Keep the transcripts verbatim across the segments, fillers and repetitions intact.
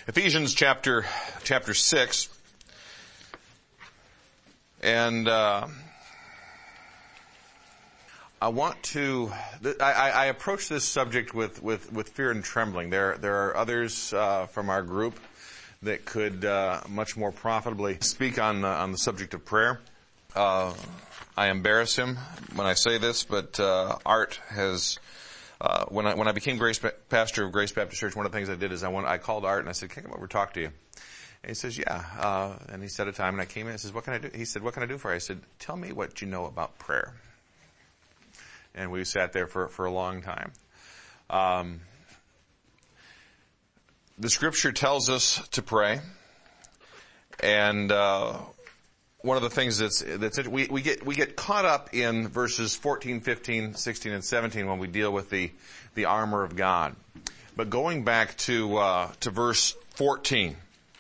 Ephesians chapter chapter six, and uh, I want to. I, I approach this subject with, with, with fear and trembling. There there are others uh, from our group that could uh, much more profitably speak on the, on the subject of prayer. Uh, I embarrass him when I say this, but uh, Art has. Uh, when I, when I became Grace, pastor of Grace Baptist Church, one of the things I did is I went, I called Art and I said, can I come over and talk to you? And he says, yeah. Uh, and he set a time and I came in and says, what can I do? He said, what can I do for you? I said, tell me what you know about prayer. And we sat there for, for a long time. Um, the scripture tells us to pray. And, uh, one of the things that's, that's, we, we get, we get caught up in verses fourteen, fifteen, sixteen, and seventeen when we deal with the, the armor of God. But going back to, uh, to verse fourteen.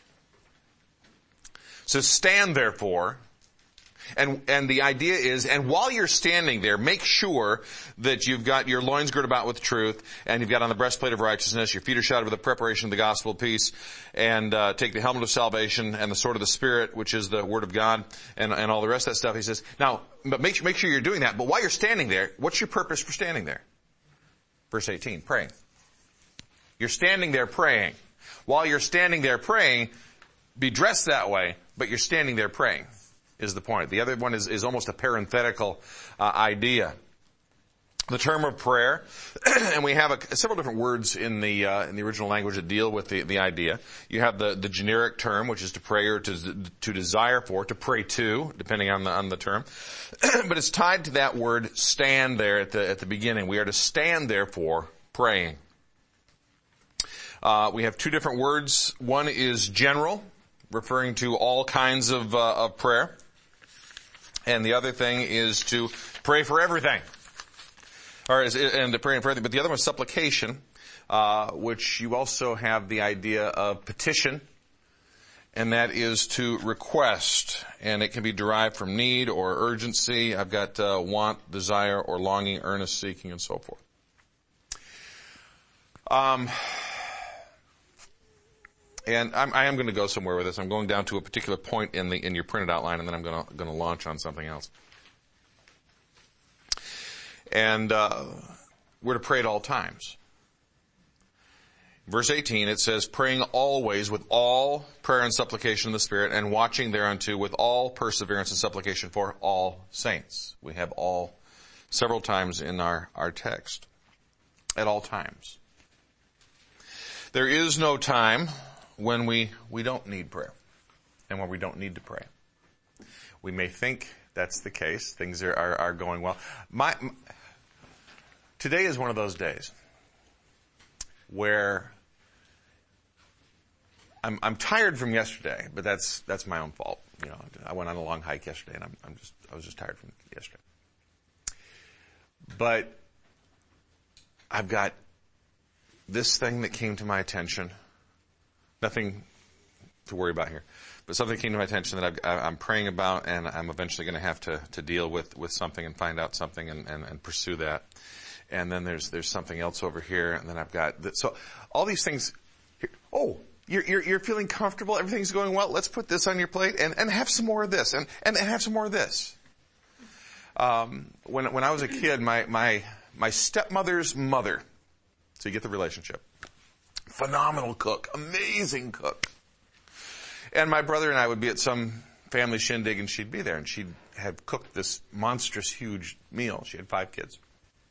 It says, stand therefore. And, and the idea is, and while you're standing there, make sure that you've got your loins girded about with truth, and you've got on the breastplate of righteousness, your feet are shod with the preparation of the gospel of peace, and, uh, take the helmet of salvation and the sword of the Spirit, which is the word of God, and, and all the rest of that stuff. He says, now, but make, make sure you're doing that, but while you're standing there, what's your purpose for standing there? Verse eighteen, praying. You're standing there praying. While you're standing there praying, be dressed that way, but you're standing there praying. Is the point. The other one is, is almost a parenthetical uh, idea. The term of prayer, and we have a, several different words in the uh, in the original language that deal with the, the idea. You have the, the generic term, which is to pray or to to desire for, to pray to, depending on the on the term. But it's tied to that word stand there at the at the beginning. We are to stand there for praying. Uh, we have two different words. One is general, referring to all kinds of uh, of prayer. And the other thing is to pray for everything. Or is, and to pray for everything. But the other one is supplication, uh, which you also have the idea of petition. And that is to request. And it can be derived from need or urgency. I've got uh, want, desire, or longing, earnest seeking, and so forth. Um... And I'm, I am going to go somewhere with this. I'm going down to a particular point in the in your printed outline, and then I'm going to going to launch on something else. And uh, we're to pray at all times. Verse eighteen, it says, praying always with all prayer and supplication in the Spirit, and watching thereunto with all perseverance and supplication for all saints. We have all several times in our, our text. At all times. There is no time when we, we don't need prayer, and when we don't need to pray. We may think that's the case. Things are, are, are going well. My, my, today is one of those days where I'm, I'm tired from yesterday, but that's, that's my own fault. You know, I went on a long hike yesterday, and I'm, I'm just, I was just tired from yesterday. But I've got this thing that came to my attention. Nothing to worry about here. But something came to my attention that I've, I'm praying about, and I'm eventually going to have to, to deal with, with something and find out something and, and, and pursue that. And then there's there's something else over here, and then I've got... The, so all these things... Here, oh, you're, you're you're feeling comfortable, everything's going well, let's put this on your plate and, and have some more of this, and, and have some more of this. Um, when when I was a kid, my, my, my stepmother's mother, so you get the relationship, phenomenal cook, amazing cook. And my brother and I would be at some family shindig, and she'd be there, and she'd have cooked this monstrous, huge meal. She had five kids.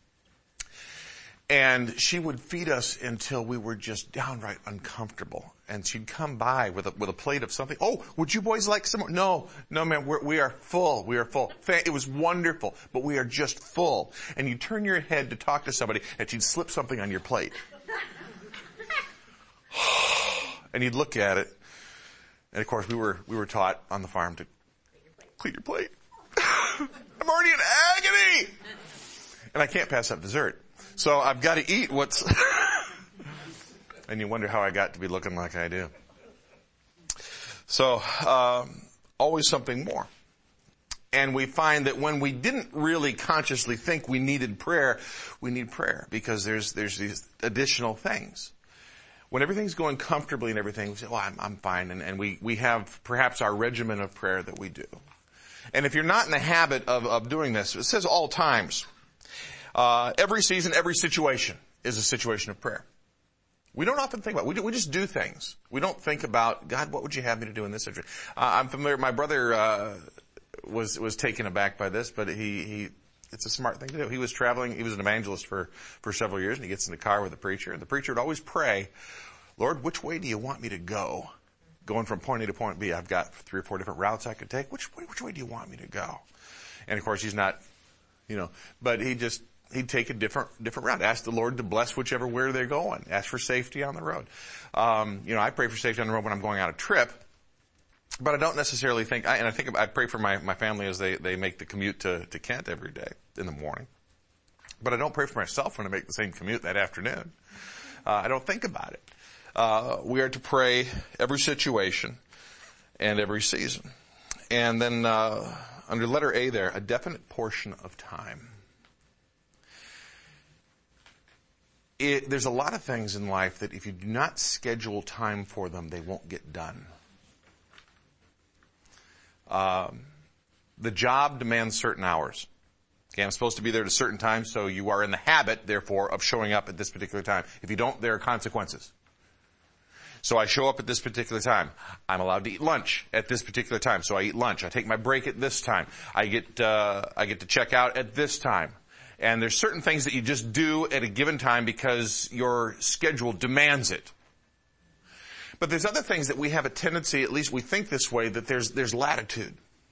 And she would feed us until we were just downright uncomfortable. And she'd come by with a, with a plate of something. Oh, would you boys like some more? No, no, man, we're, we are full. We are full. It was wonderful, but we are just full. And you turn your head to talk to somebody, and she'd slip something on your plate. And you'd look at it, and of course we were we were taught on the farm to clean your plate. I'm already in agony, and I can't pass up dessert, so I've got to eat what's. And you wonder how I got to be looking like I do. So um, always something more. And we find that when we didn't really consciously think we needed prayer, we need prayer because there's there's these additional things. When everything's going comfortably and everything, we say, well, I'm, I'm fine. And, and we, we have perhaps our regimen of prayer that we do. And if you're not in the habit of, of doing this, it says all times. Uh, every season, every situation is a situation of prayer. We don't often think about it. We, do, we just do things. We don't think about, God, what would you have me to do in this situation? Uh, I'm familiar, my brother uh, was was taken aback by this, but he, he it's a smart thing to do. He was traveling, he was an evangelist for, for several years, and he gets in the car with the preacher, and the preacher would always pray, Lord, which way do you want me to go? Going from point A to point B, I've got three or four different routes I could take. Which way, which way do you want me to go? And of course, he's not, you know, but he just, he'd take a different, different route. Ask the Lord to bless whichever where they're going. Ask for safety on the road. Um, you know, I pray for safety on the road when I'm going on a trip, but I don't necessarily think, I, and I think I pray for my, my family as they, they make the commute to, to Kent every day in the morning. But I don't pray for myself when I make the same commute that afternoon. Uh, I don't think about it. Uh, we are to pray every situation and every season. And then, uh, under letter A there, a definite portion of time. It, there's a lot of things in life that if you do not schedule time for them, they won't get done. Um, the job demands certain hours. Okay, I'm supposed to be there at a certain time, so you are in the habit, therefore, of showing up at this particular time. If you don't, there are consequences. So I show up at this particular time. I'm allowed to eat lunch at this particular time, so I eat lunch. I take my break at this time. I get uh, I get to check out at this time. And there's certain things that you just do at a given time because your schedule demands it. But there's other things that we have a tendency, at least we think this way, that there's there's latitude.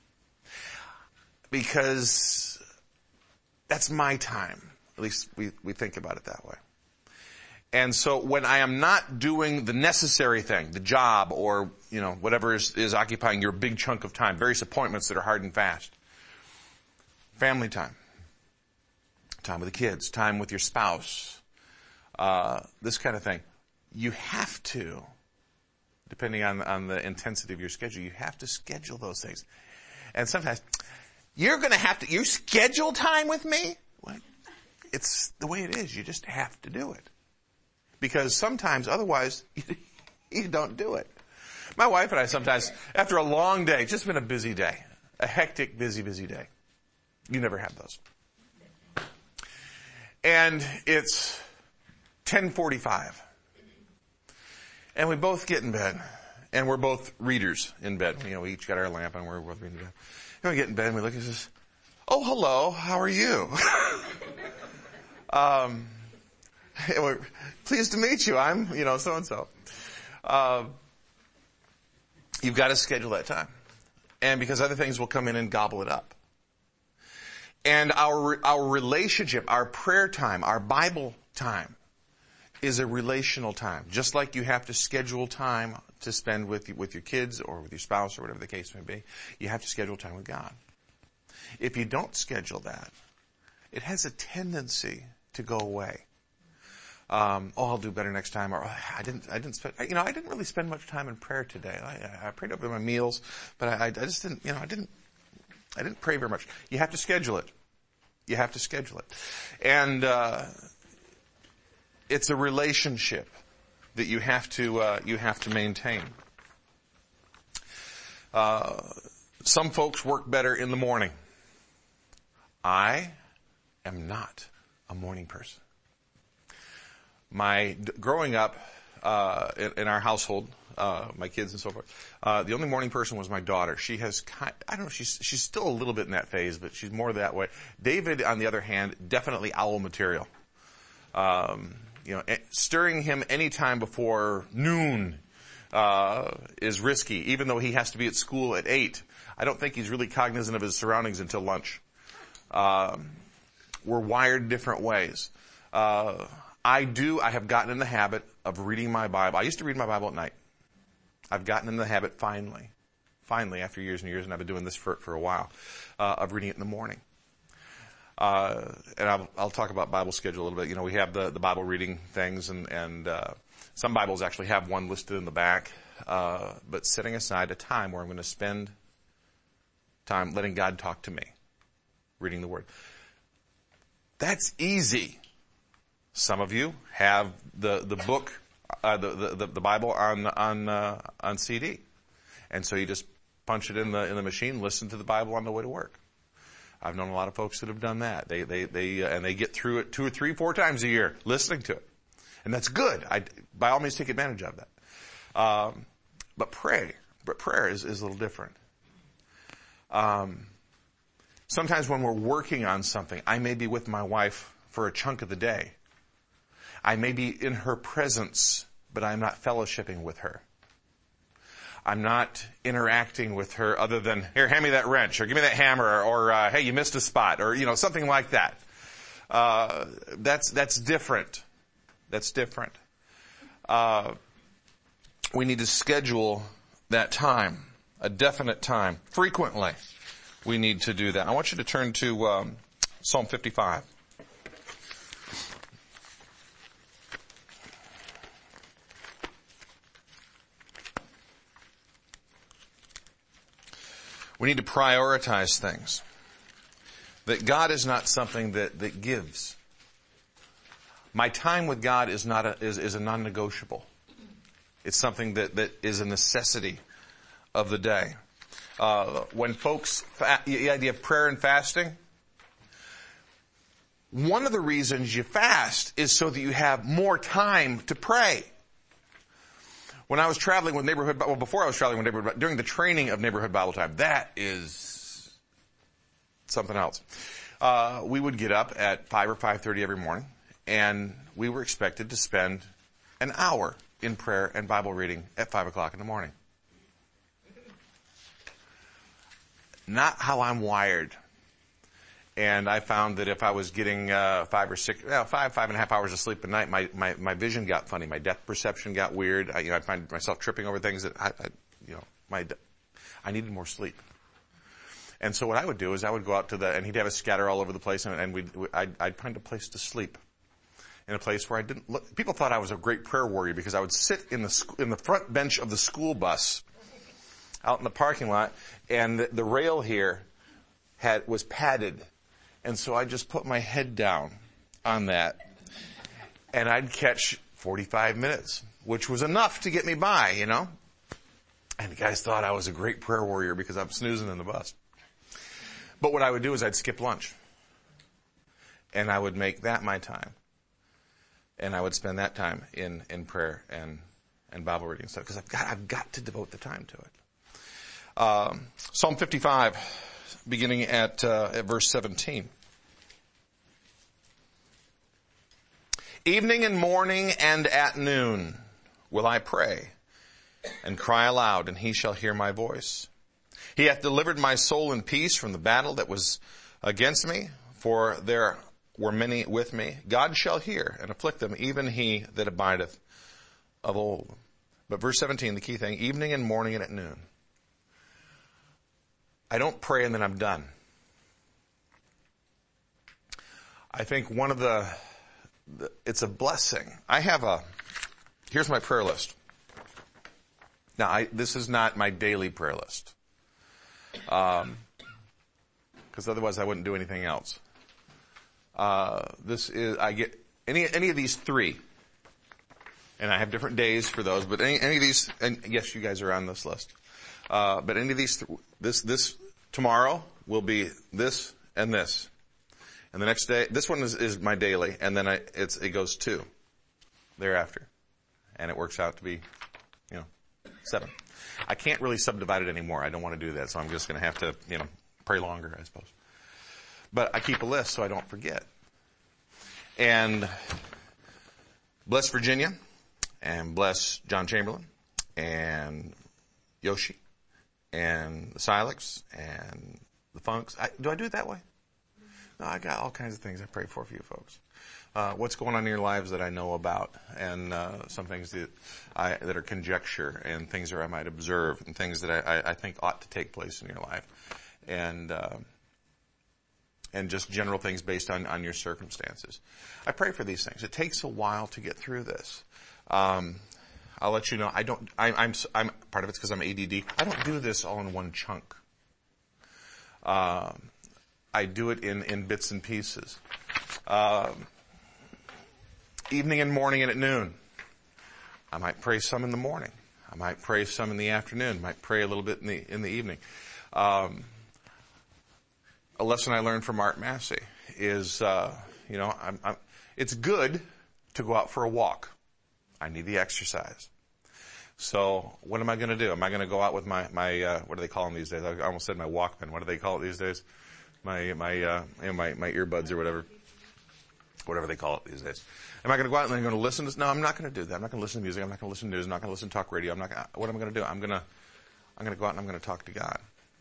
Because that's my time. At least we, we think about it that way. And so when I am not doing the necessary thing, the job or, you know, whatever is, is occupying your big chunk of time, various appointments that are hard and fast, family time, time with the kids, time with your spouse, uh, this kind of thing, you have to, depending on, on the intensity of your schedule, you have to schedule those things. And sometimes, you're going to have to, you schedule time with me? Well, it's the way it is. You just have to do it. Because sometimes, otherwise, you don't do it. My wife and I sometimes, after a long day, just been a busy day, a hectic, busy, busy day. You never have those. And it's ten forty-five. And we both get in bed. And we're both readers in bed. You know, we each got our lamp and we're both reading in bed. And we get in bed and we look and says, oh, hello, how are you? um, and we're pleased to meet you. I'm, you know, so-and-so. Uh, you've got to schedule that time. And because other things will come in and gobble it up. And our, our relationship, our prayer time, our Bible time is a relational time. Just like you have to schedule time to spend with, with your kids or with your spouse or whatever the case may be, you have to schedule time with God. If you don't schedule that, it has a tendency to go away. Um, oh, I'll do better next time. Or oh, I didn't, I didn't spend, you know, I didn't really spend much time in prayer today. I, I prayed over my meals, but I, I just didn't, you know, I didn't, I didn't pray very much. You have to schedule it. You have to schedule it. And, uh, it's a relationship that you have to, uh, you have to maintain. Uh, some folks work better in the morning. I am not a morning person. My, growing up, uh, in, in our household, uh, my kids and so forth, uh, the only morning person was my daughter. She has kind, I don't know, she's, she's still a little bit in that phase, but she's more that way. David, on the other hand, definitely owl material. Um, you know, stirring him any time before noon, uh, is risky, even though he has to be at school at eight. I don't think he's really cognizant of his surroundings until lunch. Um, we're wired different ways. Uh, I do, I have gotten in the habit of reading my Bible. I used to read my Bible at night. I've gotten in the habit finally, finally after years and years, and I've been doing this for, for a while, uh, of reading it in the morning. Uh, and I'll, I'll talk about Bible schedule a little bit. You know, we have the, the Bible reading things and, and, uh, some Bibles actually have one listed in the back, uh, but setting aside a time where I'm going to spend time letting God talk to me, reading the Word. That's easy. Some of you have the, the book uh, the, the the Bible on on uh, on C D, and so you just punch it in the in the machine, listen to the Bible on the way to work. I've known a lot of folks that have done that. They they they uh, and they get through it two or three, four times a year listening to it, and that's good. I by all means take advantage of that. Um, but pray, but prayer is is a little different. Um, sometimes when we're working on something, I may be with my wife for a chunk of the day. I may be in her presence, but I'm not fellowshipping with her. I'm not interacting with her other than, here, hand me that wrench, or give me that hammer, or, or uh, hey, you missed a spot, or, you know, something like that. Uh, that's, that's different. That's different. Uh, we need to schedule that time, a definite time. Frequently, we need to do that. I want you to turn to um, Psalm fifty-five. We need to prioritize things. That God is not something that, that gives. My time with God is not a, is, is a non-negotiable. It's something that, that is a necessity of the day. Uh, when folks, fa- the idea of prayer and fasting, one of the reasons you fast is so that you have more time to pray. When I was traveling with Neighborhood, well, before I was traveling with Neighborhood, during the training of Neighborhood Bible Time, that is something else. Uh, we would get up at five or five thirty every morning, and we were expected to spend an hour in prayer and Bible reading at five o'clock in the morning. Not how I'm wired. And I found that if I was getting uh, five or six, well, five, five and a half hours of sleep a night, my, my, my vision got funny. My depth perception got weird. I, you know, I find myself tripping over things that I, I you know, my, I needed more sleep. And so what I would do is I would go out to the, and he'd have us scatter all over the place, and, and we'd, I'd, I'd find a place to sleep. In a place where I didn't look, people thought I was a great prayer warrior because I would sit in the, in the front bench of the school bus out in the parking lot, and the, the rail here had, was padded. And so I just put my head down on that, and I'd catch forty-five minutes, which was enough to get me by, you know. And the guys thought I was a great prayer warrior because I'm snoozing in the bus. But what I would do is I'd skip lunch, and I would make that my time, and I would spend that time in, in prayer and, and Bible reading and stuff because I've got I've got to devote the time to it. Um, Psalm fifty-five. Beginning at, uh, at verse seventeen. Evening and morning and at noon will I pray and cry aloud, and he shall hear my voice. He hath delivered my soul in peace from the battle that was against me, for there were many with me. God shall hear and afflict them, even he that abideth of old. But verse seventeen, the key thing, evening and morning and at noon. I don't pray and then I'm done. I think one of the, the, it's a blessing. I have a, here's my prayer list. Now, I, this is not my daily prayer list. Um, because otherwise I wouldn't do anything else. Uh, this is, I get, any, any of these three, and I have different days for those, but any, any of these, and yes, you guys are on this list. Uh, but any of these, th- this, this, tomorrow will be this and this. And the next day, this one is, is my daily, and then I, it's, it goes two thereafter. And it works out to be, you know, seven. I can't really subdivide it anymore. I don't want to do that, so I'm just going to have to, you know, pray longer, I suppose. But I keep a list so I don't forget. And bless Virginia, and bless John Chamberlain, and Yoshi, and the Silex, and the Funks. I, do I do it that way? No, I got all kinds of things I pray for for you folks. Uh, what's going on in your lives that I know about, and uh, some things that I, that are conjecture, and things that I might observe, and things that I, I, I think ought to take place in your life, and uh, and just general things based on, on your circumstances. I pray for these things. It takes a while to get through this. Um, I'll let you know. I don't. I, I'm. I'm part of it's because I'm A D D. I don't do this all in one chunk. Um, I do it in in bits and pieces. Um, evening and morning and at noon. I might pray some in the morning. I might pray some in the afternoon. I might pray a little bit in the in the evening. Um, a lesson I learned from Art Massey is, uh, you know, I'm, I'm, it's good to go out for a walk. I need the exercise. So what am I going to do? Am I going to go out with my, my, uh, what do they call them these days? I almost said my Walkman. What do they call it these days? My, my, uh, you know, my, my earbuds or whatever. Whatever they call it these days. Am I going to go out and I'm going to listen to, no, I'm not going to do that. I'm not going to listen to music. I'm not going to listen to news. I'm not going to listen to talk radio. I'm not going to, what am I going to do? I'm going to, I'm going to go out and I'm going to talk to God.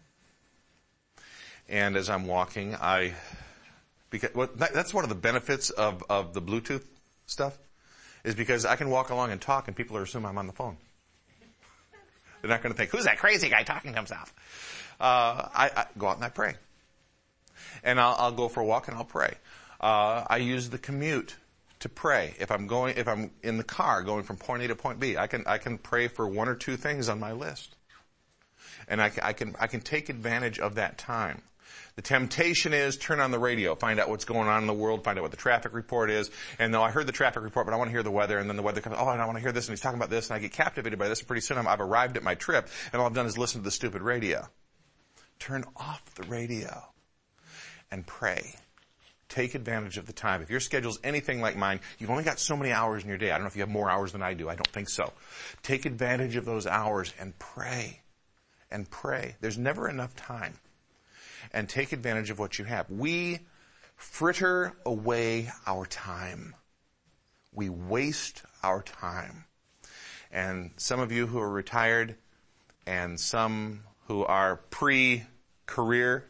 And as I'm walking, I, because, well, that, that's one of the benefits of, of the Bluetooth stuff, is because I can walk along and talk and people are assuming I'm on the phone. They're not going to think, who's that crazy guy talking to himself? Uh, I, I go out and I pray. And I'll, I'll go for a walk and I'll pray. Uh, I use the commute to pray. If I'm going, if I'm in the car going from point A to point B, I can, I can pray for one or two things on my list. And I, I can, I can take advantage of that time. The temptation is turn on the radio, find out what's going on in the world, find out what the traffic report is. And though I heard the traffic report, but I want to hear the weather. And then the weather comes, oh, and I want to hear this, and he's talking about this, and I get captivated by this. And pretty soon I'm, I've arrived at my trip, and all I've done is listen to the stupid radio. Turn off the radio and pray. Take advantage of the time. If your schedule's anything like mine, you've only got so many hours in your day. I don't know if you have more hours than I do. I don't think so. Take advantage of those hours and pray. And pray. There's never enough time. And take advantage of what you have. We fritter away our time. We waste our time. And some of you who are retired and some who are pre-career,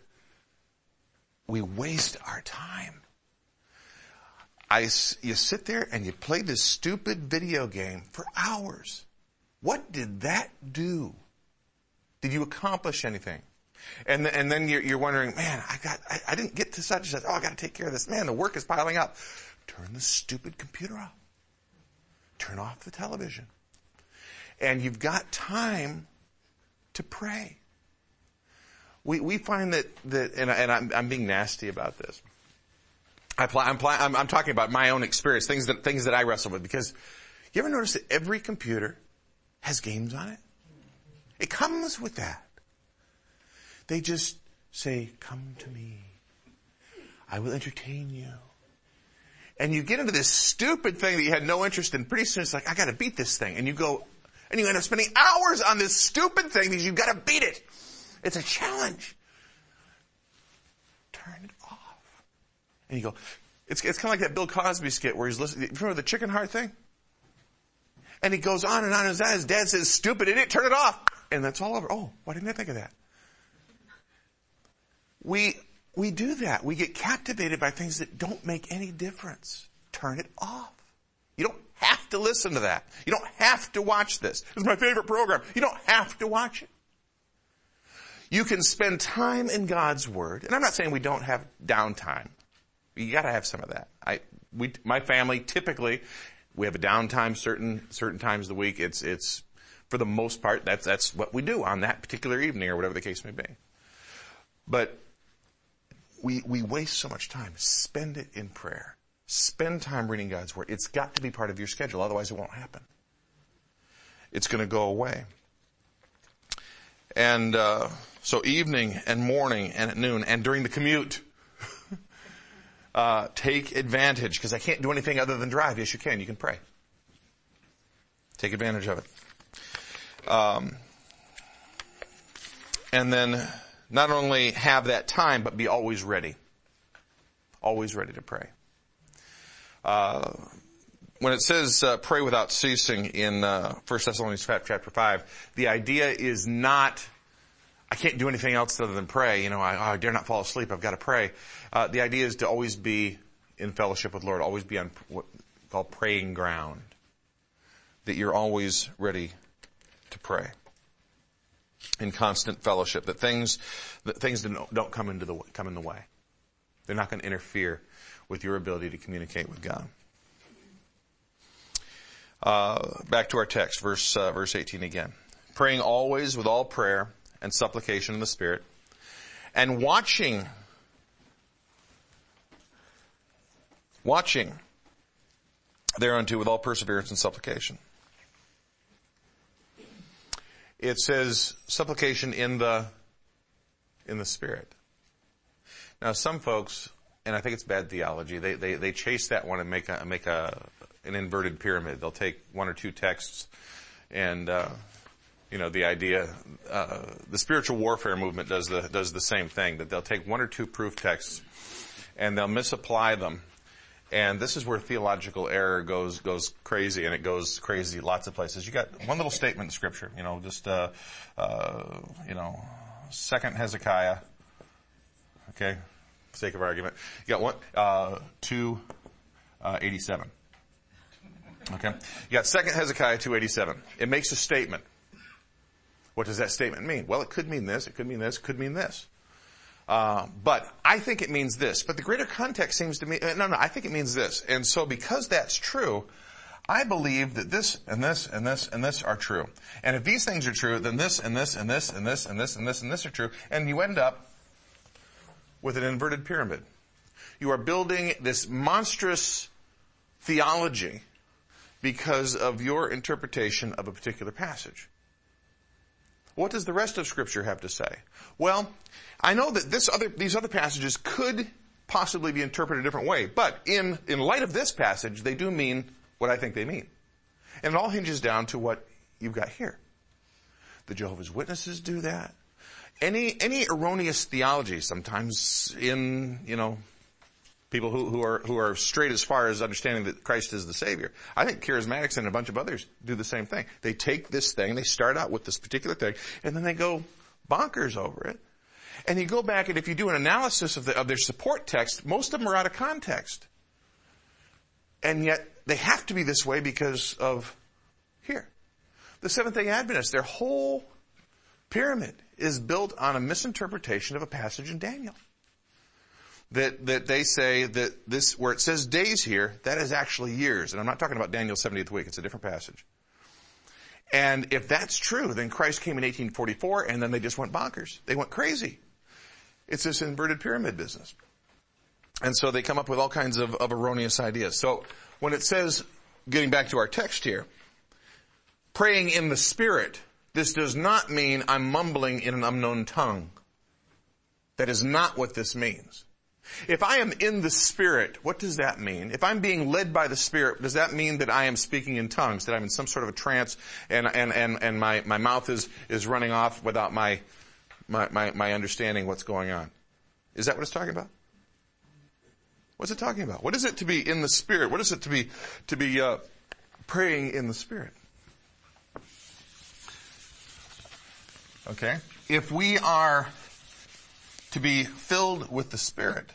we waste our time. I, you sit there and you play this stupid video game for hours. What did that do? Did you accomplish anything? And, and then you're, you're wondering, man, I got, I, I didn't get to such and such. Oh, I got to take care of this. Man, the work is piling up. Turn the stupid computer off. Turn off the television. And you've got time to pray. We, we find that, that, and, and I'm, I'm being nasty about this. I pl- I'm, pl- I'm, I'm talking about my own experience, things that, things that I wrestle with, because you ever notice that every computer has games on it? It comes with that. They just say, come to me. I will entertain you. And you get into this stupid thing that you had no interest in. Pretty soon it's like, I gotta beat this thing. And you go, and you end up spending hours on this stupid thing because you've gotta beat it. It's a challenge. Turn it off. And you go, it's, it's kind of like that Bill Cosby skit where he's listening. Remember the chicken heart thing? And he goes on and on and on. His dad says, stupid idiot, turn it off. And that's all over. Oh, why didn't I think of that? We, we do that. We get captivated by things that don't make any difference. Turn it off. You don't have to listen to that. You don't have to watch this. It's my favorite program. You don't have to watch it. You can spend time in God's Word. And I'm not saying we don't have downtime. You gotta have some of that. I, we, my family, typically, we have a downtime certain, certain times of the week. It's, it's, for the most part, that's, that's what we do on that particular evening or whatever the case may be. But we, we waste so much time. Spend it in prayer. Spend time reading God's Word. It's got to be part of your schedule. Otherwise it won't happen. It's gonna go away. And, uh, so evening and morning and at noon and during the commute, uh, take advantage, because I can't do anything other than drive. Yes, you can. You can pray. Take advantage of it. Um, and then not only have that time, but be always ready. Always ready to pray. Uh, when it says uh, pray without ceasing in uh, First Thessalonians chapter five, the idea is not, I can't do anything else other than pray. You know, I, oh, I dare not fall asleep. I've got to pray. Uh, the idea is to always be in fellowship with the Lord, always be on what we call praying ground. That you're always ready to pray. In constant fellowship. That things, that things don't, don't come into the come in the way. They're not going to interfere with your ability to communicate with God. Uh, back to our text, verse uh, verse eighteen again. Praying always with all prayer and supplication in the Spirit, and watching, watching thereunto with all perseverance and supplication. it says supplication in the, in the Spirit. Now some folks, and I think it's bad theology, they, they, they chase that one and make a, make a, an inverted pyramid. They'll take one or two texts and, uh, you know, the idea, uh, the spiritual warfare movement does the, does the same thing, that they'll take one or two proof texts and they'll misapply them. And this is where theological error goes, goes crazy, and it goes crazy lots of places. You got one little statement in Scripture, you know, just, uh, uh, you know, Second Hezekiah, okay, for sake of argument. You got one, uh, two, uh, eighty-seven. Okay? You got Second Hezekiah two eighty-seven. It makes a statement. What does that statement mean? Well, it could mean this, it could mean this, it could mean this. Uh, but I think it means this. But the greater context seems to me, no, no, I think it means this. And so because that's true, I believe that this and this and this and this are true. And if these things are true, then this and this and this and this and this and this and this are true. And you end up with an inverted pyramid. You are building this monstrous theology because of your interpretation of a particular passage. What does the rest of Scripture have to say? Well, I know that this other, these other passages could possibly be interpreted a different way, but in, in light of this passage, they do mean what I think they mean. And it all hinges down to what you've got here. The Jehovah's Witnesses do that. Any, any erroneous theology, sometimes in, you know, people who, who are, who are straight as far as understanding that Christ is the Savior. I think charismatics and a bunch of others do the same thing. They take this thing, they start out with this particular thing, and then they go bonkers over it. And you go back, and if you do an analysis of, the, of their support text, most of them are out of context. And yet, they have to be this way because of here. The Seventh-day Adventists, their whole pyramid is built on a misinterpretation of a passage in Daniel. That, that they say that this, where it says days here, that is actually years. And I'm not talking about Daniel's seventieth week, it's a different passage. And if that's true, then Christ came in eighteen forty-four, and then they just went bonkers. They went crazy. It's this inverted pyramid business. And so they come up with all kinds of, of erroneous ideas. So when it says, getting back to our text here, praying in the Spirit, this does not mean I'm mumbling in an unknown tongue. That is not what this means. If I am in the Spirit, what does that mean? If I'm being led by the Spirit, does that mean that I am speaking in tongues, that I'm in some sort of a trance and, and, and, and my, my mouth is, is running off without my, my, my, my understanding what's going on? Is that what it's talking about? What's it talking about? What is it to be in the Spirit? What is it to be, to be, uh, praying in the Spirit? Okay? If we are to be filled with the Spirit,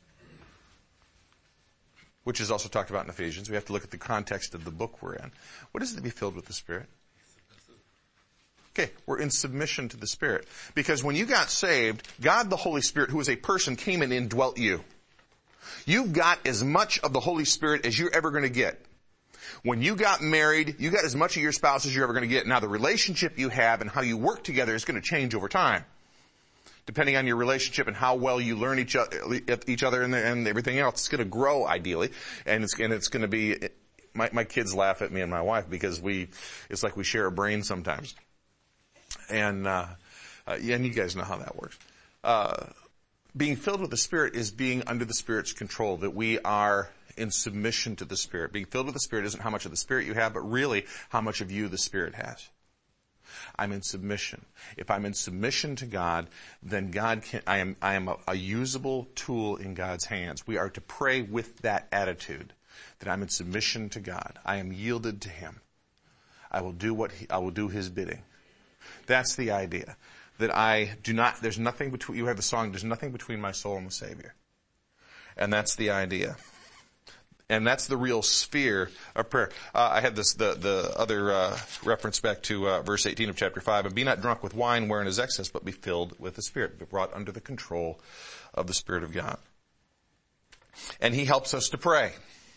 which is also talked about in Ephesians, we have to look at the context of the book we're in. What is it to be filled with the Spirit? Okay, we're in submission to the Spirit. Because when you got saved, God the Holy Spirit, who is a person, came and indwelt you. You've got as much of the Holy Spirit as you're ever going to get. When you got married, you got as much of your spouse as you're ever going to get. Now the relationship you have and how you work together is going to change over time. Depending on your relationship and how well you learn each other, each other and, and everything else, it's going to grow ideally, and it's and it's going to be. My, my kids laugh at me and my wife because we, it's like we share a brain sometimes, and uh, uh, and you guys know how that works. Uh, being filled with the Spirit is being under the Spirit's control. That we are in submission to the Spirit. Being filled with the Spirit isn't how much of the Spirit you have, but really how much of you the Spirit has. I'm in submission. If I'm in submission to God, then God can, I am, I am a, a usable tool in God's hands. We are to pray with that attitude, that I'm in submission to God. I am yielded to Him. I will do what he, I will do His bidding. That's the idea. That I do not, there's nothing between, you have the song, there's nothing between my soul and the Savior. And that's the idea. And that's the real sphere of prayer. Uh, I had this, the, the other, uh, reference back to, uh, verse eighteen of chapter five. And be not drunk with wine wherein is excess, but be filled with the Spirit. Be brought under the control of the Spirit of God. And He helps us to pray.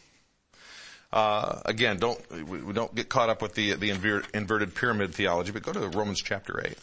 Uh, again, don't, we, we don't get caught up with the, the inver- inverted pyramid theology, but go to Romans chapter eight.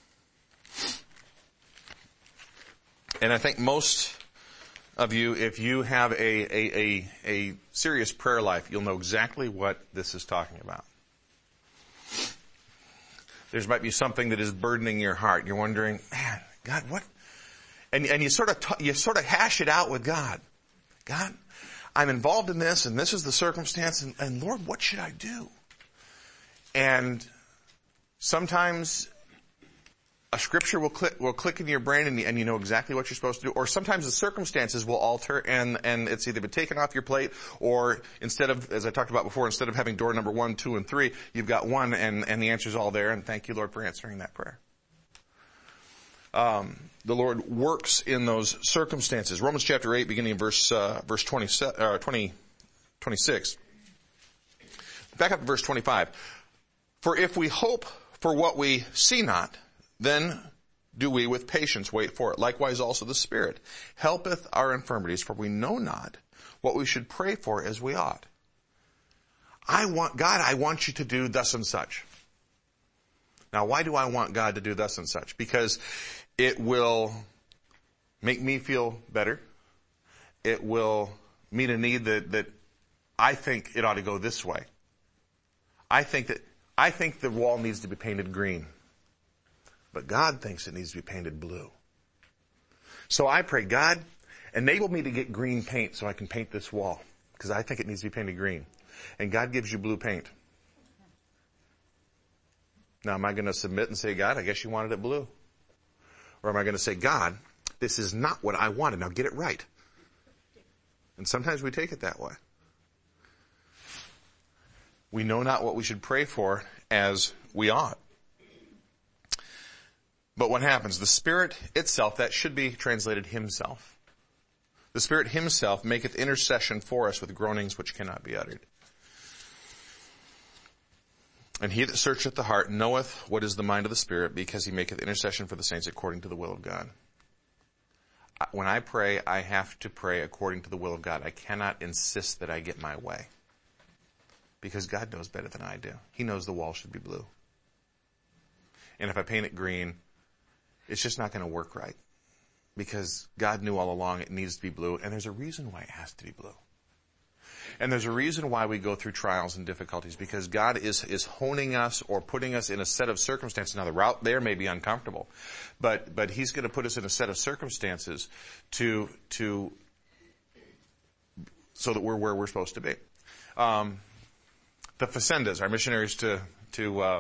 And I think most of you, if you have a, a, a, a serious prayer life, you'll know exactly what this is talking about. There might be something that is burdening your heart. You're wondering, man, God, what? And, and you sort of, t- you sort of hash it out with God. God, I'm involved in this and this is the circumstance and, and Lord, what should I do? And sometimes a scripture will click, will click in your brain and you, and you know exactly what you're supposed to do. Or sometimes the circumstances will alter and, and it's either been taken off your plate or instead of, as I talked about before, instead of having door number one, two, and three, you've got one and, and the answer's all there. And thank you, Lord, for answering that prayer. Um, the Lord works in those circumstances. Romans chapter eight, beginning in verse, uh, verse twenty, uh, twenty, twenty-six. Back up to verse twenty-five. For if we hope for what we see not, then do we with patience wait for it. Likewise also the Spirit helpeth our infirmities, for we know not what we should pray for as we ought. I want, God, I want you to do thus and such. Now, why do I want God to do thus and such? Because it will make me feel better. It will meet a need that, that I think it ought to go this way. I think that, I think the wall needs to be painted green. But God thinks it needs to be painted blue. So I pray, God, enable me to get green paint so I can paint this wall. Because I think it needs to be painted green. And God gives you blue paint. Now, am I going to submit and say, God, I guess you wanted it blue? Or am I going to say, God, this is not what I wanted. Now get it right. And sometimes we take it that way. We know not what we should pray for as we ought. But what happens? The Spirit itself, that should be translated Himself. The Spirit Himself maketh intercession for us with groanings which cannot be uttered. And He that searcheth the heart knoweth what is the mind of the Spirit, because He maketh intercession for the saints according to the will of God. When I pray, I have to pray according to the will of God. I cannot insist that I get my way. Because God knows better than I do. He knows the wall should be blue. And if I paint it green, it's just not going to work right. Because God knew all along it needs to be blue, and there's a reason why it has to be blue. And there's a reason why we go through trials and difficulties, because God is, is honing us or putting us in a set of circumstances. Now the route there may be uncomfortable, but, but He's going to put us in a set of circumstances to, to, so that we're where we're supposed to be. Um, the Facendas, our missionaries to, to, uh,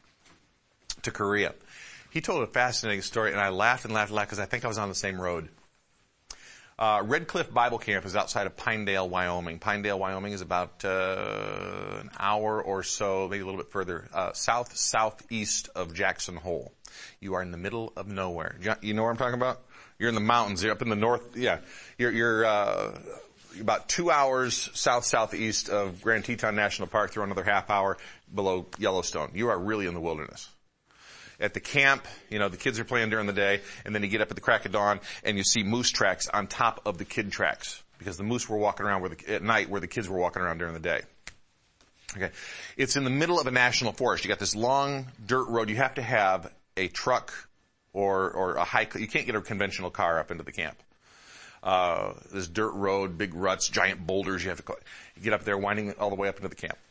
to Korea. He told a fascinating story, and I laughed and laughed and laughed because I think I was on the same road. Uh, Red Cliff Bible Camp is outside of Pinedale, Wyoming. Pinedale, Wyoming is about uh, an hour or so, maybe a little bit further, uh, south, southeast of Jackson Hole. You are in the middle of nowhere. You know what I'm talking about? You're in the mountains. You're up in the north. Yeah, you're you're uh, about two hours south southeast of Grand Teton National Park. Through another half hour below Yellowstone. You are really in the wilderness. At the camp, you know, the kids are playing during the day, and then you get up at the crack of dawn, and you see moose tracks on top of the kid tracks, because the moose were walking around where the, at night where the kids were walking around during the day. Okay. It's in the middle of a national forest. You got this long dirt road. You have to have a truck or, or a high, you can't get a conventional car up into the camp. Uh, this dirt road, big ruts, giant boulders. You have to get up there, winding all the way up into the camp.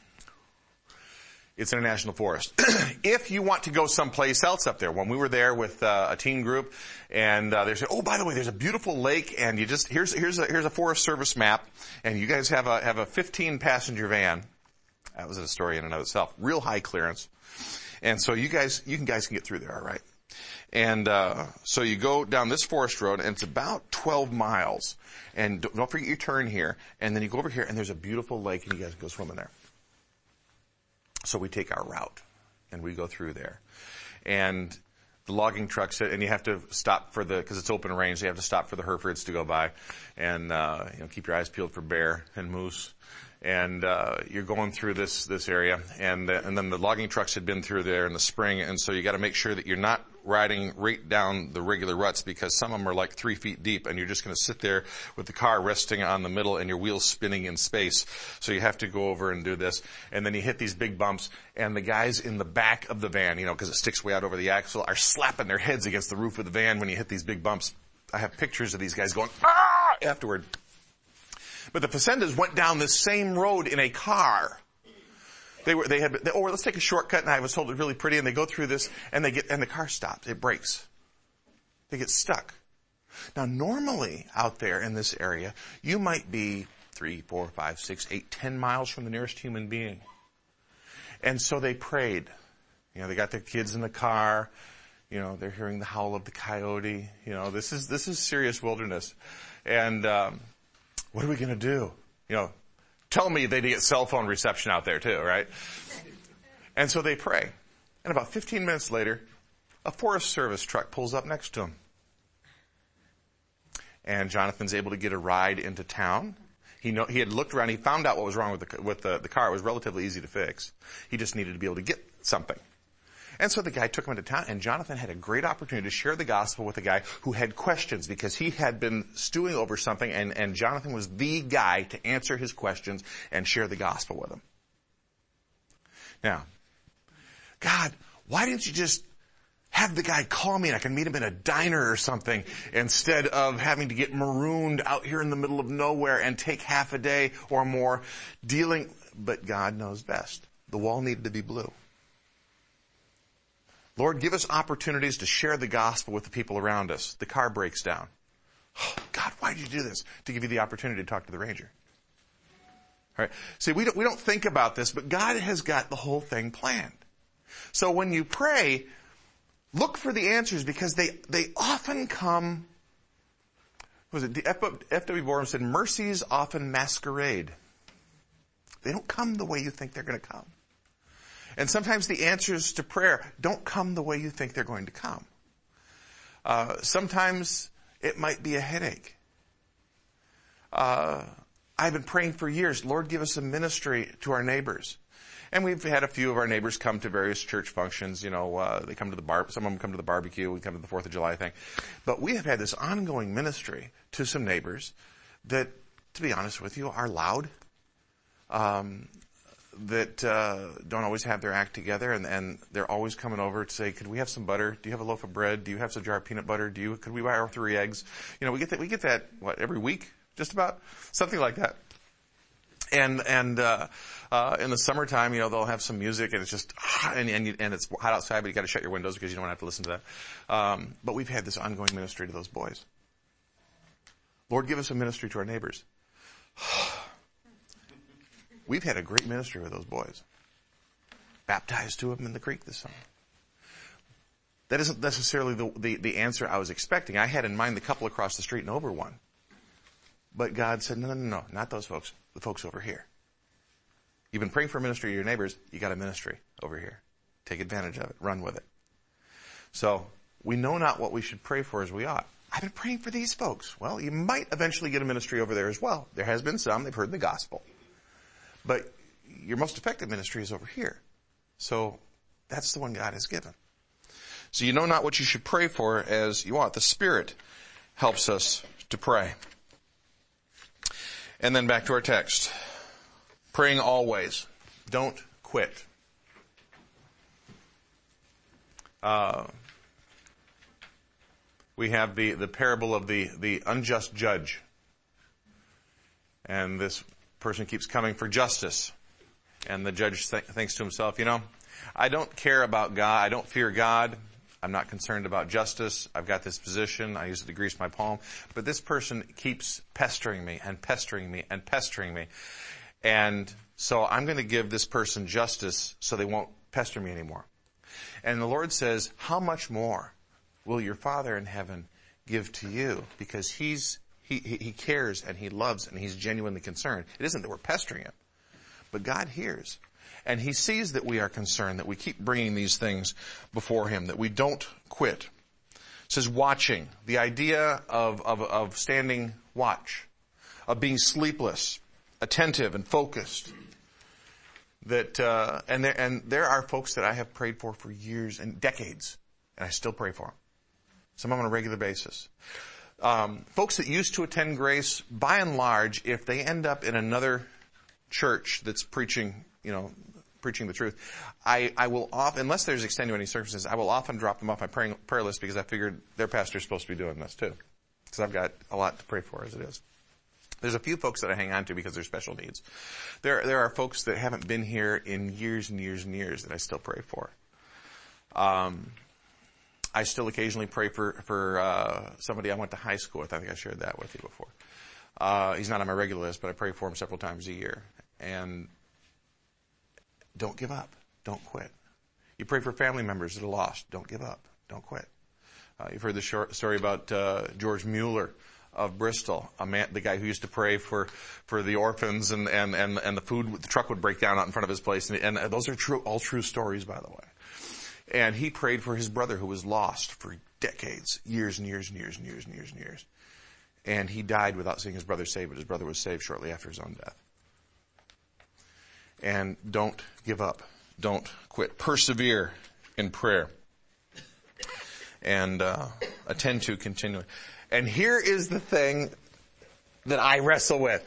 It's in a national forest. If you want to go someplace else up there, when we were there with uh, a teen group, and uh, they said, "Oh, by the way, there's a beautiful lake, and you just here's here's a here's a Forest Service map, and you guys have a have a fifteen passenger van." That was a story in and of itself. Real high clearance, and so you guys you can guys can get through there, all right. And uh so you go down this forest road, and it's about twelve miles. And don't, don't forget your turn here, and then you go over here, and there's a beautiful lake, and you guys go swimming there. So we take our route, and we go through there. And the logging trucks, and you have to stop for the, because it's open range, so you have to stop for the Herefords to go by. And, uh, you know, keep your eyes peeled for bear and moose. And, uh, you're going through this, this area. And, uh, and then the logging trucks had been through there in the spring. And so you got to make sure that you're not riding right down the regular ruts, because some of them are like three feet deep, and you're just going to sit there with the car resting on the middle and your wheels spinning in space. So you have to go over and do this. And then you hit these big bumps, and the guys in the back of the van, you know, because it sticks way out over the axle, are slapping their heads against the roof of the van when you hit these big bumps. I have pictures of these guys going, ah, afterward. But the Facendas went down this same road in a car. They were, they had, they, oh, let's take a shortcut, and I was told it's really pretty, and they go through this, and they get, and the car stops. It breaks. They get stuck. Now, normally out there in this area, you might be three, four, five, six, eight, ten miles from the nearest human being. And so they prayed. You know, they got their kids in the car. You know, they're hearing the howl of the coyote. You know, this is, this is serious wilderness. And, um, what are we going to do? You know, tell me they get cell phone reception out there too, right? And so they pray. And about fifteen minutes later, a Forest Service truck pulls up next to them. And Jonathan's able to get a ride into town. He know, he had looked around. He found out what was wrong with the, with the, the car. It was relatively easy to fix. He just needed to be able to get something. And so the guy took him into town, and Jonathan had a great opportunity to share the gospel with a guy who had questions because he had been stewing over something, and, and Jonathan was the guy to answer his questions and share the gospel with him. Now, God, why didn't you just have the guy call me and I can meet him in a diner or something instead of having to get marooned out here in the middle of nowhere and take half a day or more dealing? But God knows best. The wall needed to be blue. Lord, give us opportunities to share the gospel with the people around us. The car breaks down. Oh, God, why did you do this? To give you the opportunity to talk to the ranger. All right. See, we don't, we don't think about this, but God has got the whole thing planned. So when you pray, look for the answers because they, they often come, what was it, F W Borum said, mercies often masquerade. They don't come the way you think they're going to come. And sometimes the answers to prayer don't come the way you think they're going to come. Uh, sometimes it might be a headache. Uh, I've been praying for years, Lord, give us a ministry to our neighbors. And we've had a few of our neighbors come to various church functions. You know, uh, they come to the bar, some of them come to the barbecue, we come to the fourth of July thing. But we have had this ongoing ministry to some neighbors that, to be honest with you, are loud. Um, that uh don't always have their act together, and, and they're always coming over to say, could we have some butter? Do you have a loaf of bread? Do you have some jar of peanut butter? Do you, could we buy our three eggs? You know, we get that, we get that, what, every week? Just about? Something like that. And, and, uh, uh, in the summertime, you know, they'll have some music and it's just, and, and, you, and it's hot outside, but you gotta shut your windows because you don't have to listen to that. Um, but we've had this ongoing ministry to those boys. Lord, give us a ministry to our neighbors. We've had a great ministry with those boys. Baptized two of them in the creek this summer. That isn't necessarily the, the, the answer I was expecting. I had in mind the couple across the street in Oberwan. But God said, no, no, no, no, not those folks. The folks over here. You've been praying for a ministry to your neighbors. You got a ministry over here. Take advantage of it. Run with it. So, we know not what we should pray for as we ought. I've been praying for these folks. Well, you might eventually get a ministry over there as well. There has been some. They've heard the gospel. But your most effective ministry is over here. So that's the one God has given. So you know not what you should pray for as you ought. The Spirit helps us to pray. And then back to our text. Praying always. Don't quit. Uh, we have the, the parable of the, the unjust judge. And this person keeps coming for justice. And the judge th- thinks to himself, you know, I don't care about God. I don't fear God. I'm not concerned about justice. I've got this position. I use it to grease my palm. But this person keeps pestering me and pestering me and pestering me. And so I'm going to give this person justice so they won't pester me anymore. And the Lord says, how much more will your Father in heaven give to you? Because he's He, he, he cares and he loves and he's genuinely concerned. It isn't that we're pestering him, but God hears. And he sees that we are concerned, that we keep bringing these things before him, that we don't quit. It says watching, the idea of, of, of standing watch, of being sleepless, attentive and focused. That, uh, and there, and there are folks that I have prayed for for years and decades, and I still pray for them. Some of them on a regular basis. Um, folks that used to attend Grace, by and large, if they end up in another church that's preaching, you know, preaching the truth, I, I will often, unless there's extenuating circumstances, I will often drop them off my praying, prayer list because I figured their pastor's supposed to be doing this too. Because I've got a lot to pray for as it is. There's a few folks that I hang on to because they're special needs. There, there are folks that haven't been here in years and years and years that I still pray for. Um, I still occasionally pray for, for, uh, somebody I went to high school with. I think I shared that with you before. Uh, he's not on my regular list, but I pray for him several times a year. And don't give up. Don't quit. You pray for family members that are lost. Don't give up. Don't quit. Uh, you've heard the short story about, uh, George Mueller of Bristol, a man, the guy who used to pray for, for the orphans and, and, and, and the food, the truck would break down out in front of his place. And, and those are true, all true stories, by the way. And he prayed for his brother who was lost for decades, years and years and years and years and years and years. And he died without seeing his brother saved, but his brother was saved shortly after his own death. And don't give up. Don't quit. Persevere in prayer. And, uh, attend to continually. And here is the thing that I wrestle with.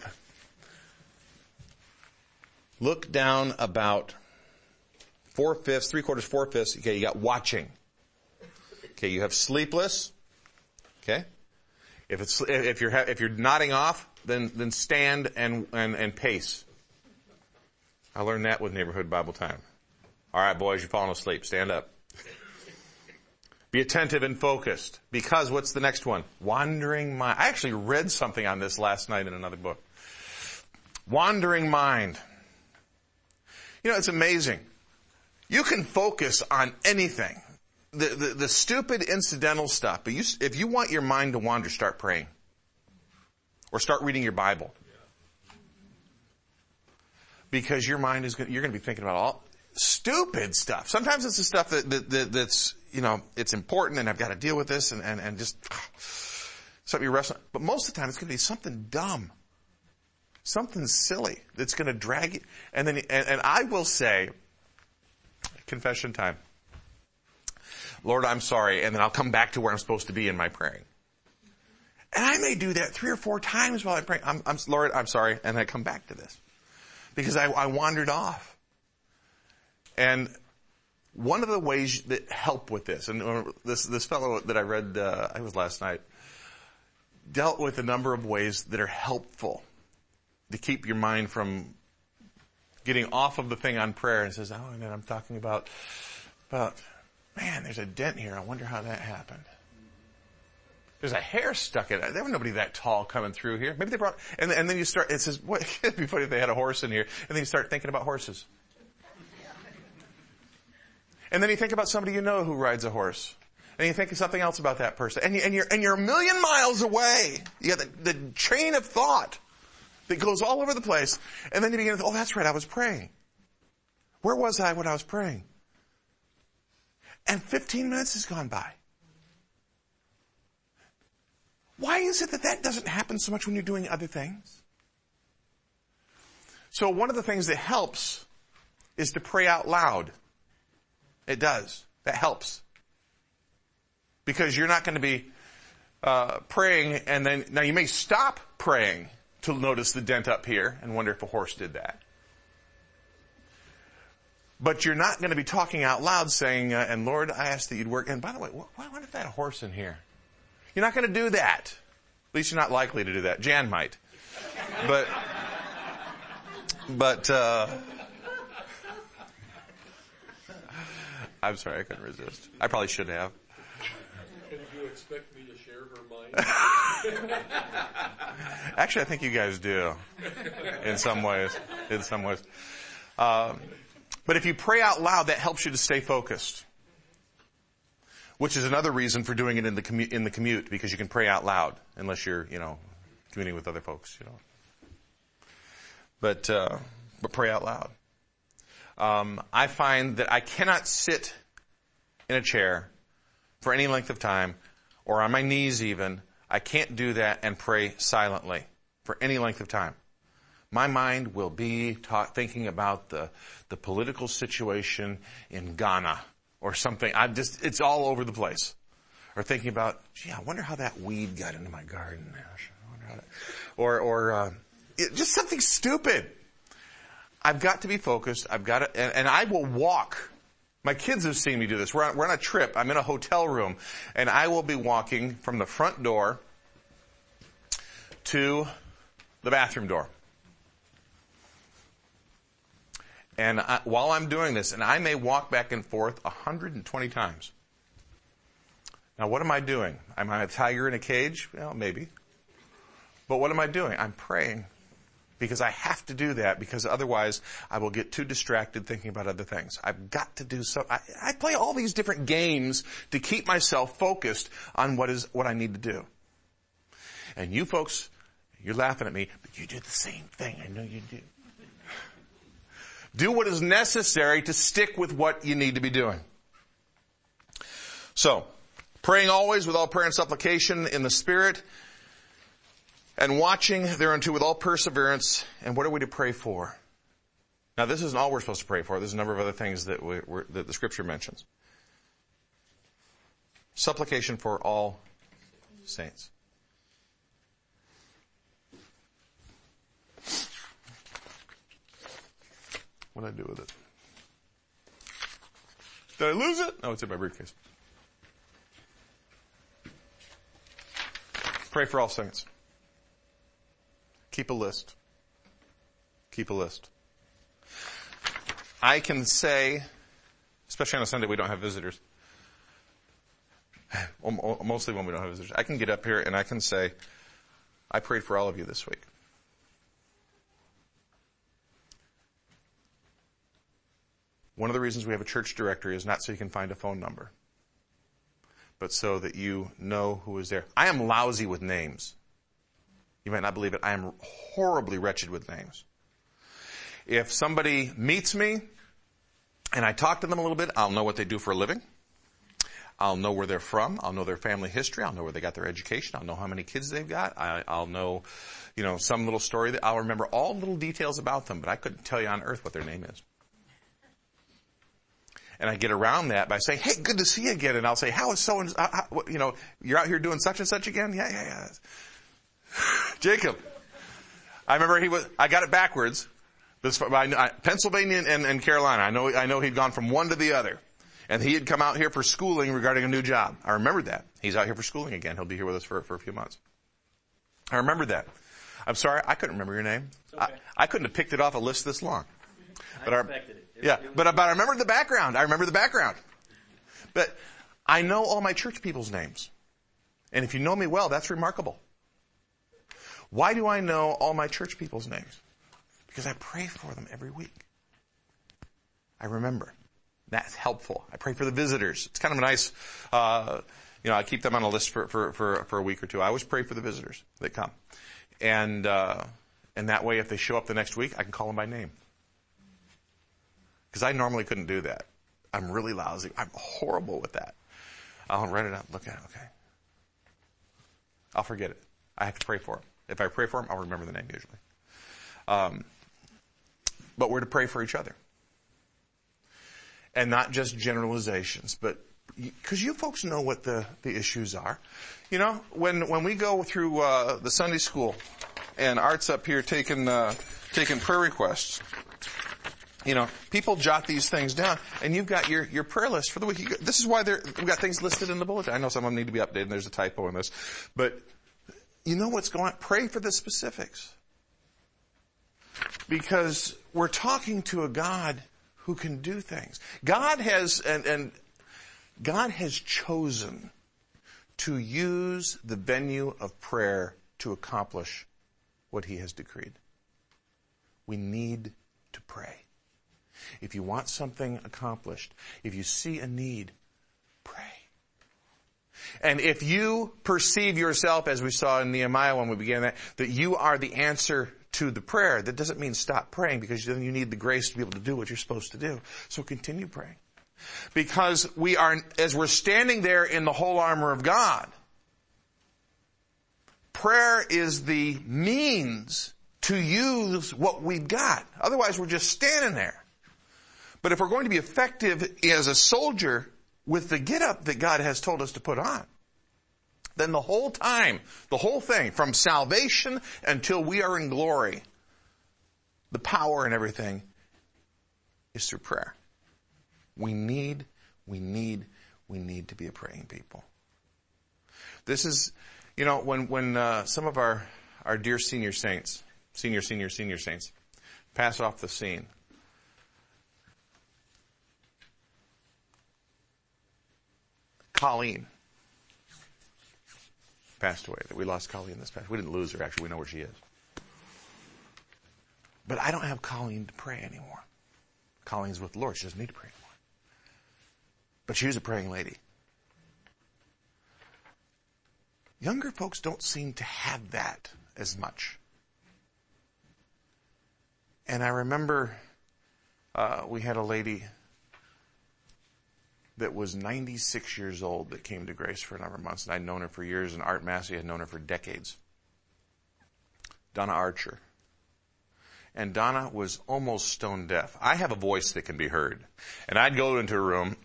Look down about four-fifths, three-quarters, four-fifths. Okay, you got watching. Okay, you have sleepless. Okay? If it's, if you're, if you're nodding off, then, then stand and, and, and pace. I learned that with Neighborhood Bible Time. All right, boys, you're falling asleep. Stand up. Be attentive and focused. Because what's the next one? Wandering mind. I actually read something on this last night in another book. Wandering mind. You know, it's amazing. You can focus on anything. The, the, the stupid incidental stuff. But you, if you want your mind to wander, start praying. Or start reading your Bible. Because your mind is going, you're going to be thinking about all stupid stuff. Sometimes it's the stuff that, that, that that's, you know, it's important and I've got to deal with this and, and, and just something you're wrestling. But most of the time it's going to be something dumb. Something silly that's going to drag you. And then, and, and I will say, confession time. Lord, I'm sorry. And then I'll come back to where I'm supposed to be in my praying. And I may do that three or four times while I'm praying. I'm, I'm Lord, I'm sorry. And I come back to this. Because I, I wandered off. And one of the ways that help with this, and this this fellow that I read, uh, I was last night, dealt with a number of ways that are helpful to keep your mind from getting off of the thing on prayer and says, oh, and then I'm talking about, about, man, there's a dent here. I wonder how that happened. There's a hair stuck in it. There was nobody that tall coming through here. Maybe they brought, and, and then you start, it says, what, it'd be funny if they had a horse in here, and then you start thinking about horses. And then you think about somebody you know who rides a horse. And you think of something else about that person. And, you, and you're, and you're a million miles away. You got the, the chain of thought that goes all over the place. And then you begin to think, oh, that's right, I was praying. Where was I when I was praying? And fifteen minutes has gone by. Why is it that that doesn't happen so much when you're doing other things? So one of the things that helps is to pray out loud. It does. That helps. Because you're not going to be uh, praying and then, now you may stop praying to notice the dent up here and wonder if a horse did that. But you're not going to be talking out loud saying, uh, and Lord, I ask that you'd work. And by the way, why, why if that horse in here? You're not going to do that. At least you're not likely to do that. Jan might. But, but, uh, I'm sorry, I couldn't resist. I probably should have. Did you expect me to share her mind? Actually, I think you guys do. In some ways. In some ways. Um, but if you pray out loud, that helps you to stay focused. Which is another reason for doing it in the commute, in the commute, because you can pray out loud, unless you're, you know, commuting with other folks, you know. But, uh, but pray out loud. Um, I find that I cannot sit in a chair for any length of time, or on my knees even. I can't do that and pray silently for any length of time. My mind will be ta- thinking about the, the political situation in Ghana or something. I'm just, it's all over the place. Or thinking about, gee, I wonder how that weed got into my garden. I wonder how that, or, or, uh, it, just something stupid. I've got to be focused. I've got to, and, and I will walk. My kids have seen me do this. We're on, we're on a trip. I'm in a hotel room, and I will be walking from the front door to the bathroom door. And I, while I'm doing this, and I may walk back and forth one hundred twenty times. Now, what am I doing? Am I a tiger in a cage? Well, maybe. But what am I doing? I'm praying. Because I have to do that, because otherwise I will get too distracted thinking about other things. I've got to do so. I, I play all these different games to keep myself focused on what is what I need to do. And you folks, you're laughing at me, but you do the same thing. I know you do. Do what is necessary to stick with what you need to be doing. So, praying always with all prayer and supplication in the Spirit, and watching thereunto with all perseverance. And what are we to pray for? Now, this isn't all we're supposed to pray for. There's a number of other things that, we, we're, that the Scripture mentions. Supplication for all saints. What did I do with it? Did I lose it? No, it's in my briefcase. Pray for all saints. Keep a list. Keep a list. I can say, especially on a Sunday we don't have visitors, mostly when we don't have visitors, I can get up here and I can say, I prayed for all of you this week. One of the reasons we have a church directory is not so you can find a phone number, but so that you know who is there. I am lousy with names. You might not believe it. I am horribly wretched with names. If somebody meets me and I talk to them a little bit, I'll know what they do for a living. I'll know where they're from. I'll know their family history. I'll know where they got their education. I'll know how many kids they've got. I, I'll know, you know, some little story that I'll remember all little details about them, but I couldn't tell you on earth what their name is. And I get around that by saying, hey, good to see you again. And I'll say, how is so and, uh, how, you know, you're out here doing such and such again? Yeah, yeah, yeah. Jacob. I remember he was, I got it backwards. This, I, Pennsylvania and, and Carolina. I know, I know he'd gone from one to the other. And he had come out here for schooling regarding a new job. I remembered that. He's out here for schooling again. He'll be here with us for, for a few months. I remembered that. I'm sorry, I couldn't remember your name. Okay. I, I couldn't have picked it off a list this long. But I our, expected it. it yeah, was, it but, but I remember the background. I remember the background. But I know all my church people's names. And if you know me well, that's remarkable. Why do I know all my church people's names? Because I pray for them every week. I remember. That's helpful. I pray for the visitors. It's kind of a nice, uh, you know, I keep them on a list for, for, for, for a week or two. I always pray for the visitors that come. And, uh, and that way if they show up the next week, I can call them by name. Because I normally couldn't do that. I'm really lousy. I'm horrible with that. I'll write it out, look at it, okay. I'll forget it. I have to pray for them. If I pray for them, I'll remember the name usually. Um, but we're to pray for each other. And not just generalizations, but because you folks know what the, the issues are. You know, when, when we go through, uh, the Sunday school and Art's up here taking, uh, taking prayer requests, you know, people jot these things down, and you've got your, your prayer list for the week. You got, this is why they're, we've got things listed in the bulletin. I know some of them need to be updated, and there's a typo in this. But you know what's going on. Pray for the specifics. Because we're talking to a God who can do things. God has, and, and God has chosen to use the venue of prayer to accomplish what He has decreed. We need to pray. If you want something accomplished, if you see a need, pray. And if you perceive yourself, as we saw in Nehemiah when we began that, that you are the answer to the prayer, that doesn't mean stop praying, because then you need the grace to be able to do what you're supposed to do. So continue praying. Because we are, as we're standing there in the whole armor of God, prayer is the means to use what we've got. Otherwise, we're just standing there. But if we're going to be effective as a soldier with the get-up that God has told us to put on, then the whole time, the whole thing, from salvation until we are in glory, the power and everything is through prayer. We need, we need, we need to be a praying people. This is, you know, when, when, uh, some of our, our dear senior saints Senior, senior, senior saints. Pass off the scene. Colleen passed away. We lost Colleen this past. We didn't lose her, actually. We know where she is. But I don't have Colleen to pray anymore. Colleen's with the Lord. She doesn't need to pray anymore. But she was a praying lady. Younger folks don't seem to have that as much. And I remember uh, we had a lady that was ninety-six years old that came to Grace for a number of months, and I'd known her for years, and Art Massey had known her for decades. Donna Archer. And Donna was almost stone deaf. I have a voice that can be heard. And I'd go into a room,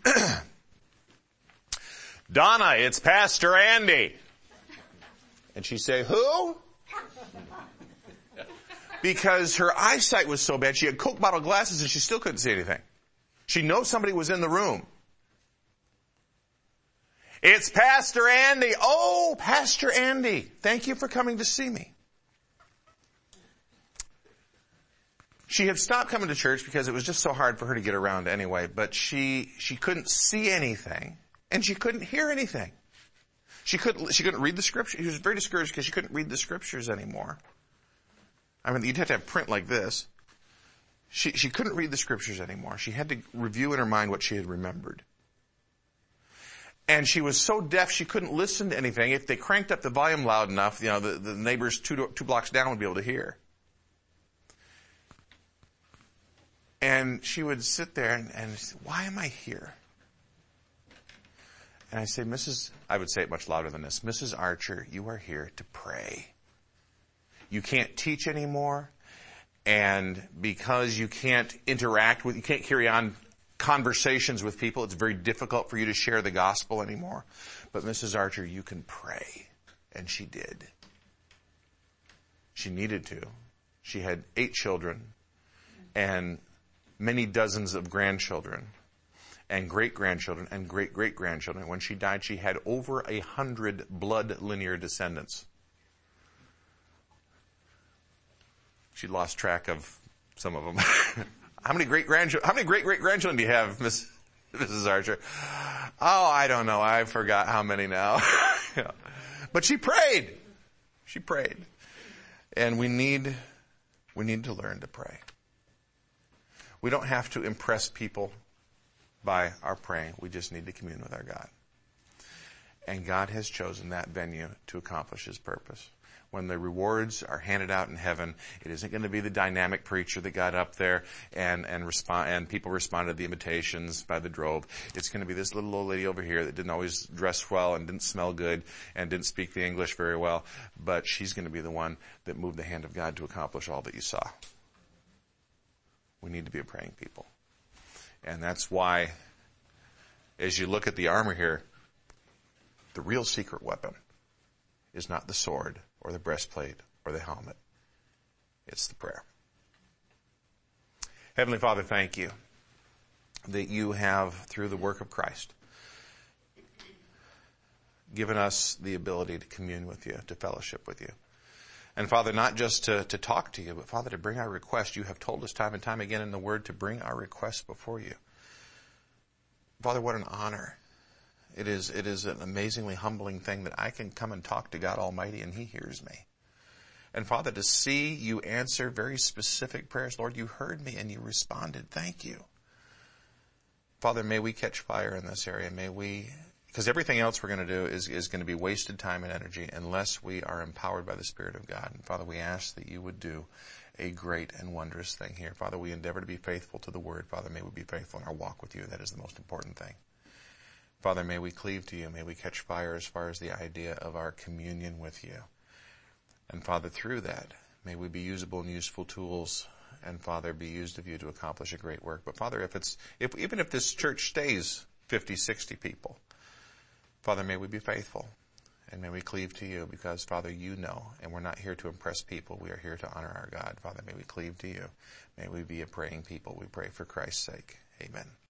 Donna, it's Pastor Andy. And she'd say, who? Because her eyesight was so bad, she had Coke bottle glasses and she still couldn't see anything. She knows somebody was in the room. It's Pastor Andy. Oh, Pastor Andy. Thank you for coming to see me. She had stopped coming to church because it was just so hard for her to get around anyway, but she, she couldn't see anything and she couldn't hear anything. She couldn't, she couldn't read the scripture. She was very discouraged because she couldn't read the scriptures anymore. I mean, you'd have to have print like this. She, she couldn't read the scriptures anymore. She had to review in her mind what she had remembered. And she was so deaf she couldn't listen to anything. If they cranked up the volume loud enough, you know, the, the neighbors two, two blocks down would be able to hear. And she would sit there and, and say, why am I here? And I say, Missus I would say it much louder than this. Missus Archer, you are here to pray. You can't teach anymore. And because you can't interact with, you can't carry on conversations with people, it's very difficult for you to share the gospel anymore. But Missus Archer, you can pray. And she did. She needed to. She had eight children and many dozens of grandchildren and great-grandchildren and great-great-grandchildren. When she died, she had over a hundred blood linear descendants. She lost track of some of them. How many great-grandchildren, how many great-great-grandchildren do you have, Miss, Missus Archer? Oh, I don't know. I forgot how many now. Yeah. But she prayed. She prayed. And we need, we need to learn to pray. We don't have to impress people by our praying. We just need to commune with our God. And God has chosen that venue to accomplish His purpose. When the rewards are handed out in heaven, it isn't going to be the dynamic preacher that got up there and, and respond, and people responded to the invitations by the drove. It's going to be this little old lady over here that didn't always dress well and didn't smell good and didn't speak the English very well, but she's going to be the one that moved the hand of God to accomplish all that you saw. We need to be a praying people. And that's why, as you look at the armor here, the real secret weapon is not the sword or the breastplate or the helmet. It's the prayer. Heavenly Father, thank you that you have, through the work of Christ, given us the ability to commune with you, to fellowship with you. And Father, not just to, to talk to you, but Father, to bring our request. You have told us time and time again in the Word to bring our requests before you. Father, what an honor. It is, it is an amazingly humbling thing that I can come and talk to God Almighty and He hears me. And Father, to see you answer very specific prayers. Lord, you heard me and you responded. Thank you. Father, may we catch fire in this area. May we, because everything else we're going to do is, is going to be wasted time and energy unless we are empowered by the Spirit of God. And Father, we ask that you would do a great and wondrous thing here. Father, we endeavor to be faithful to the Word. Father, may we be faithful in our walk with you. That is the most important thing. Father, may we cleave to you. May we catch fire as far as the idea of our communion with you. And Father, through that, may we be usable and useful tools. And Father, be used of you to accomplish a great work. But Father, if it's, if, even if this church stays fifty, sixty people, Father, may we be faithful. And may we cleave to you because, Father, you know, and we're not here to impress people. We are here to honor our God. Father, may we cleave to you. May we be a praying people. We pray for Christ's sake. Amen.